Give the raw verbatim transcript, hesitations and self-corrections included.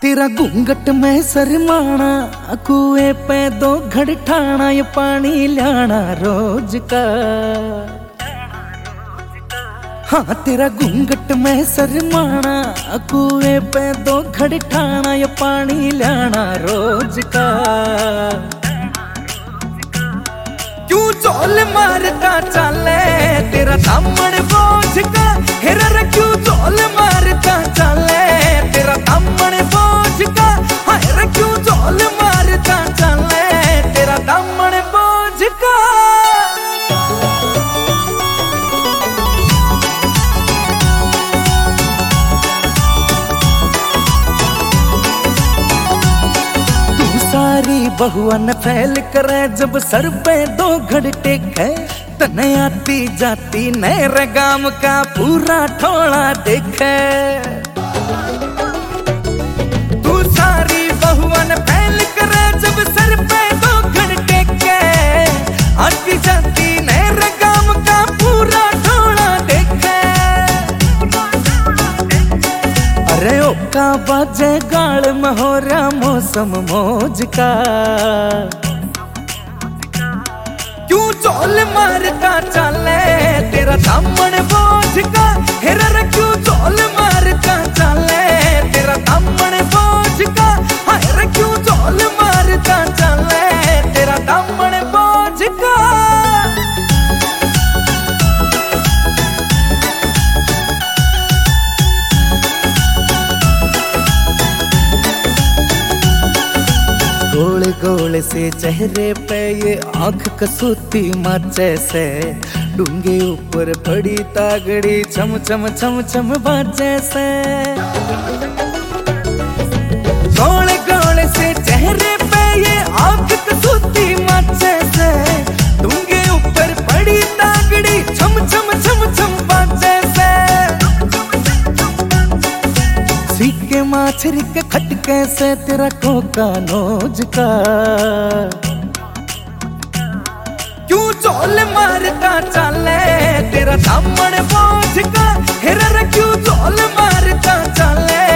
तेरा घूंघट में शर्माना, कुएं पे दो घड़ ठाना, ये पानी लाना रोज का। हाँ तेरा घूंघट में शर्माना, कुएं पे दो घड़ ठाना, ये पानी लाना रोज का। क्यों चोल मारता चले तेरा दामन बोझ का, हेरा क्यों चोल मारता चले तेरा दामन बोझ का, हेरा क्यों चोल मारता चले तेरा दामन बोझ का। सारी बहुआ न फैल करे जब सर पे दो घड़ टेके, तने आती जाती नए गाम का पूरा ठोला देखे। तू सारी बहुआ न फैल करे जब सर पे दो घड़ टेके, आती जाती नए गाम का पूरा ठोला देखे। अरे ओ का बाजे गाल महोरा मौसम मौज का, क्यों चोल मारता चले तेरा दामन बोझ का, हेरा क्यों चोल मारता चले तेरा दामन बोझ का, हेरा क्यों चोल मारता चले तेरा दामन बोझ का। गोले गोले से चेहरे पे ये आंख कसूती माचे से, डूंगे ऊपर पड़ी तागड़ी चम चम चम चम बाजे से। गोले गोले से चेहरे पे ये आंख कसूती माचे से, डूंगे ऊपर पड़ी तागड़ी चम चम चम चम बाजे से। सीके माछरी के खटके से तेरा कोका नोज का, क्यों चोल मारता चले तेरा दामन बोझ का, हेरा क्यों चोल मारता चले